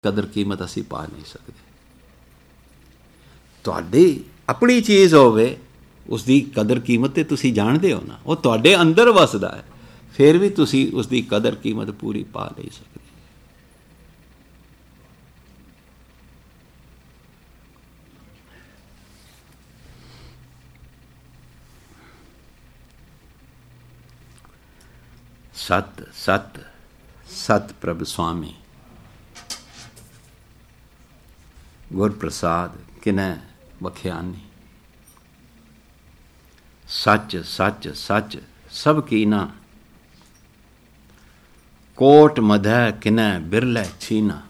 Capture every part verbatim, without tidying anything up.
ਕਦਰ ਕੀਮਤ ਅਸੀਂ ਪਾ ਨਹੀਂ ਸਕਦੇ। ਤੁਹਾਡੀ ਆਪਣੀ ਚੀਜ਼ ਹੋਵੇ, ਉਸ ਦੀ ਕਦਰ ਕੀਮਤ ਤੇ ਤੁਸੀਂ ਜਾਣਦੇ ਹੋ ਨਾ, ਉਹ ਤੁਹਾਡੇ ਅੰਦਰ ਵਸਦਾ ਹੈ, ਫਿਰ ਵੀ ਤੁਸੀਂ ਉਸ ਦੀ ਕਦਰ ਕੀਮਤ ਪੂਰੀ ਪਾ ਨਹੀਂ ਸਕਦੇ। ਸਤ ਸਤ ਸਤ ਪ੍ਰਭ ਸੁਆਮੀ, ਗੁਰ ਪ੍ਰਸਾਦ ਕਿਨੈ ਵਖਿਆਨੀ। ਸੱਚ ਸੱਚ ਸੱਚ ਸਭ ਕੀਨਾ, ਕੋਟ ਮਧੈ ਕਿਨੈ ਬਿਰਲੇ ਛੀਨਾ।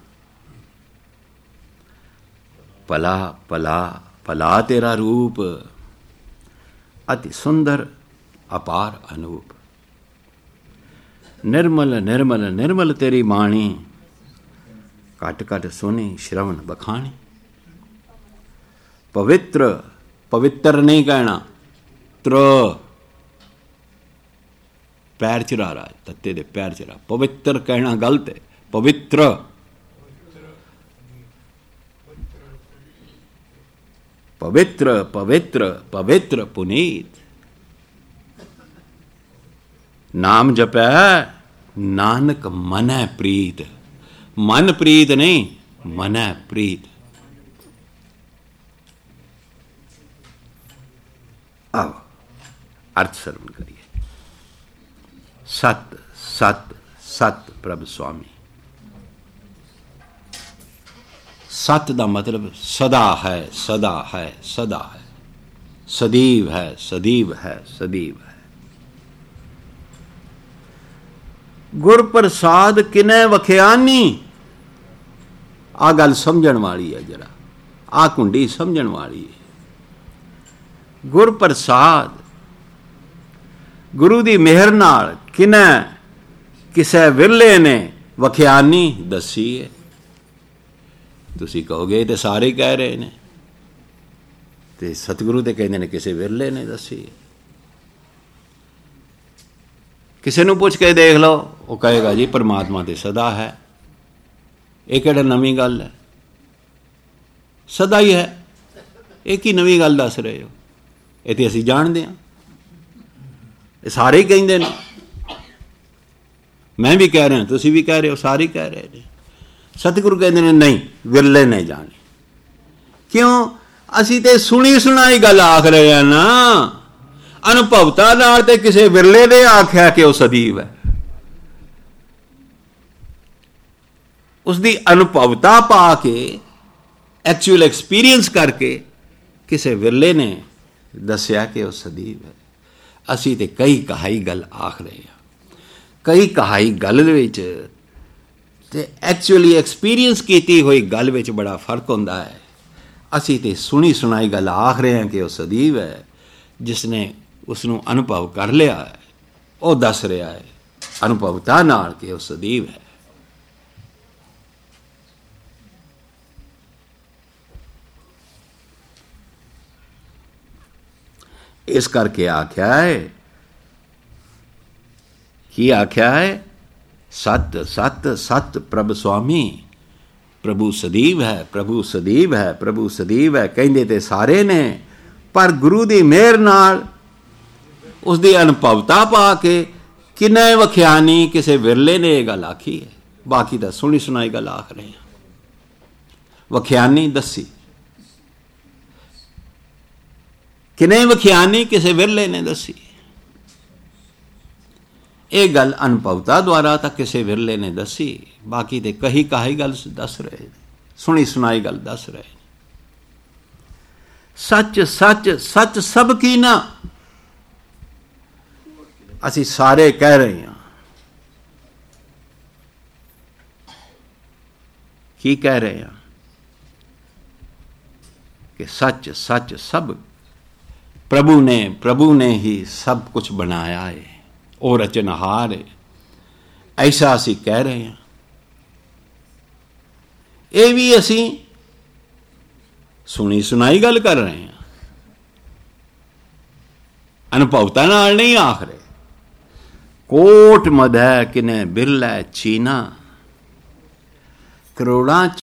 ਭਲਾ ਭਲਾ ਭਲਾ ਤੇਰਾ ਰੂਪ, ਅਤਿ ਸੁੰਦਰ ਅਪਾਰ ਅਨੂਪ। ਨਿਰਮਲ ਨਿਰਮਲ ਨਿਰਮਲ ਤੇਰੀ ਬਾਣੀ, ਘਟ ਘਟ ਸੁਣੀ ਸ਼ਰਵਣ ਬਖਾਣੀ। ਪਵਿੱਤਰ ਪਵਿੱਤਰ ਨਹੀਂ ਕਹਿਣਾ, ਤ੍ਰ ਪੈਰ ਚਰਾ ਰਹਾ, ਤੱਤੇ ਦੇ ਪੈਰ ਚਰਾ, ਪਵਿੱਤਰ ਕਹਿਣਾ ਗਲਤ ਹੈ, ਪਵਿੱਤਰ। ਪਵਿੱਤਰ ਪਵਿੱਤਰ ਪਵਿੱਤਰ ਪੁਨੀਤ। ਨਾਮ ਜਪੈ ਨਾਨਕ ਮਨੈ ਪ੍ਰੀਤ, ਮਨ ਪ੍ਰੀਤ ਨਹੀਂ, ਮਨੈ ਪ੍ਰੀਤ। ਆਓ ਅਰਥ ਸਰਵਣ ਕਰੀਏ। ਸਤ ਸਤ ਸਤ ਪ੍ਰਭ ਸੁਆਮੀ। ਸਤ ਦਾ ਮਤਲਬ ਸਦਾ ਹੈ, ਸਦਾ ਹੈ, ਸਦਾ ਹੈ, ਸਦੀਵ ਹੈ, ਸਦੀਵ ਹੈ, ਸਦੀਵ ਹੈ। ਗੁਰ ਪ੍ਰਸਾਦ ਕਿਨੈ ਵਖਿਆਨੀ। ਆ ਗੱਲ ਸਮਝਣ ਵਾਲੀ ਹੈ, ਜਰਾ ਆ ਕੁੰਡੀ ਸਮਝਣ ਵਾਲੀ ਹੈ। ਗੁਰ ਪ੍ਰਸਾਦ, ਗੁਰੂ ਦੀ ਮਿਹਰ ਨਾਲ ਕਿਨੈ ਕਿਸੇ ਵਿਰਲੇ ਨੇ ਵਖਿਆਨੀ ਦੱਸੀ ਹੈ। ਤੁਸੀਂ ਕਹੋਗੇ ਤੇ ਸਾਰੇ ਕਹਿ ਰਹੇ ਨੇ, ਤੇ ਸਤਿਗੁਰੂ ਤੇ ਕਹਿੰਦੇ ਨੇ ਕਿਸੇ ਵਿਰਲੇ ਨੇ ਦੱਸੀ ਹੈ। ਕਿਸੇ ਨੂੰ ਪੁੱਛ ਕੇ ਦੇਖ ਲਓ, ਉਹ ਕਹੇਗਾ ਜੀ ਪਰਮਾਤਮਾ ਤੇ ਸਦਾ ਹੈ। ਇਹ ਕਿਹੜਾ ਨਵੀਂ ਗੱਲ ਹੈ, ਸਦਾ ਹੀ ਹੈ। ਇਹ ਕੀ ਨਵੀਂ ਗੱਲ ਦੱਸ ਰਹੇ ਹੋ, ਇਹ ਤੇ ਅਸੀਂ ਜਾਣਦੇ ਹਾਂ, ਇਹ ਸਾਰੇ ਹੀ ਕਹਿੰਦੇ ਨੇ। ਮੈਂ ਵੀ ਕਹਿ ਰਿਹਾ, ਤੁਸੀਂ ਵੀ ਕਹਿ ਰਹੇ ਹੋ, ਸਾਰੇ ਕਹਿ ਰਹੇ ਨੇ। ਸਤਿਗੁਰੂ ਕਹਿੰਦੇ ਨੇ ਨਹੀਂ, ਵਿਰਲੇ ਨੇ ਜਾਣੇ। ਕਿਉਂ? ਅਸੀਂ ਤੇ ਸੁਣੀ ਸੁਣਾਈ ਗੱਲ ਆਖ ਰਹੇ ਹਾਂ ਨਾ, ਅਨੁਭਵਤਾ ਨਾਲ ਤੇ ਕਿਸੇ ਵਿਰਲੇ ਨੇ ਆਖਿਆ ਕਿ ਉਹ ਸਦੀਵ ਹੈ। ਉਸਦੀ ਅਨੁਭਵਤਾ ਪਾ ਕੇ, ਐਕਚੁਅਲ ਐਕਸਪੀਰੀਅੰਸ ਕਰਕੇ ਕਿਸੇ ਵਿਰਲੇ ਨੇ ਦੱਸਿਆ ਕਿ ਉਹ ਸਦੀਵ ਹੈ। ਅਸੀਂ ਤੇ ਕਈ ਕਹਾਈ ਗੱਲ ਆਖ ਰਹੇ ਹਾਂ। ਕਈ ਕਹਾਈ ਗੱਲ ਵਿੱਚ ਤੇ ਐਕਚੁਅਲੀ ਐਕਸਪੀਰੀਅੰਸ ਕੀਤੀ ਹੋਈ ਗੱਲ ਵਿੱਚ ਬੜਾ ਫਰਕ ਹੁੰਦਾ ਹੈ। ਅਸੀਂ ਤੇ ਸੁਣੀ ਸੁਣਾਈ ਗੱਲ ਆਖ ਰਹੇ ਹਾਂ ਕਿ ਉਹ ਸਦੀਵ ਹੈ। ਜਿਸ ਨੇ ਉਸ ਨੂੰ ਅਨੁਭਵ ਕਰ ਲਿਆ ਹੈ, ਉਹ ਦੱਸ ਰਿਹਾ ਹੈ ਅਨੁਭਵਤਾ ਨਾਲ ਕਿ ਉਹ ਸਦੀਵ ਹੈ। ਇਸ ਕਰਕੇ ਆਖਿਆ ਹੈ, ਕੀ ਆਖਿਆ ਹੈ? ਸਤ ਸਤ ਸਤ ਪ੍ਰਭ ਸੁਆਮੀ। ਪ੍ਰਭੂ ਸਦੀਵ ਹੈ, ਪ੍ਰਭੂ ਸਦੀਵ ਹੈ, ਪ੍ਰਭੂ ਸਦੀਵ ਹੈ। ਕਹਿੰਦੇ ਤੇ ਸਾਰੇ ਨੇ, ਪਰ ਗੁਰੂ ਦੀ ਮਿਹਰ ਨਾਲ ਉਸਦੀ ਅਨੁਭਵਤਾ ਪਾ ਕੇ ਕਿਨੈ ਵਖਿਆਨੀ, ਕਿਸੇ ਵਿਰਲੇ ਨੇ ਇਹ ਗੱਲ ਆਖੀ ਹੈ। ਬਾਕੀ ਤਾਂ ਸੁਣੀ ਸੁਣਾਈ ਗੱਲ ਆਖ ਰਹੇ ਹਾਂ। ਵਖਿਆਨੀ ਦੱਸੀ, ਕਿਨੇ ਵਖਿਆਨੀ, ਕਿਸੇ ਵਿਰਲੇ ਨੇ ਦੱਸੀ। ਇਹ ਗੱਲ ਅਨੁਭਵਤਾ ਦੁਆਰਾ ਤਾਂ ਕਿਸੇ ਵਿਰਲੇ ਨੇ ਦੱਸੀ। ਬਾਕੀ ਤੇ ਕਹੀ ਕਹਾਈ ਗੱਲ ਦੱਸ ਰਹੇ, ਸੁਣੀ ਸੁਣਾਈ ਗੱਲ ਦੱਸ ਰਹੇ। ਸੱਚ ਸੱਚ ਸੱਚ ਸਭ ਕੀਨਾ। ਅਸੀਂ ਸਾਰੇ ਕਹਿ ਰਹੇ ਹਾਂ। ਕੀ ਕਹਿ ਰਹੇ ਹਾਂ? ਕਿ ਸੱਚ ਸੱਚ ਸਭ ਪ੍ਰਭੂ ਨੇ, ਪ੍ਰਭੂ ਨੇ ਹੀ ਸਭ ਕੁਝ ਬਣਾਇਆ ਹੈ। ਉਹ ਰਚਨਹਾਰ ਹੈ, ਐਸਾ ਅਸੀਂ ਕਹਿ ਰਹੇ ਹਾਂ। ਇਹ ਵੀ ਅਸੀਂ ਸੁਣੀ ਸੁਣਾਈ ਗੱਲ ਕਰ ਰਹੇ ਹਾਂ, ਅਨੁਭਵਤਾ ਨਾਲ ਨਹੀਂ ਆਖ ਰਹੇ। ਕੋਟ ਮਧੈ ਕਿਨੇ ਬਿਰਲੇ ਚੀਨਾ। ਕਰੋੜਾਂ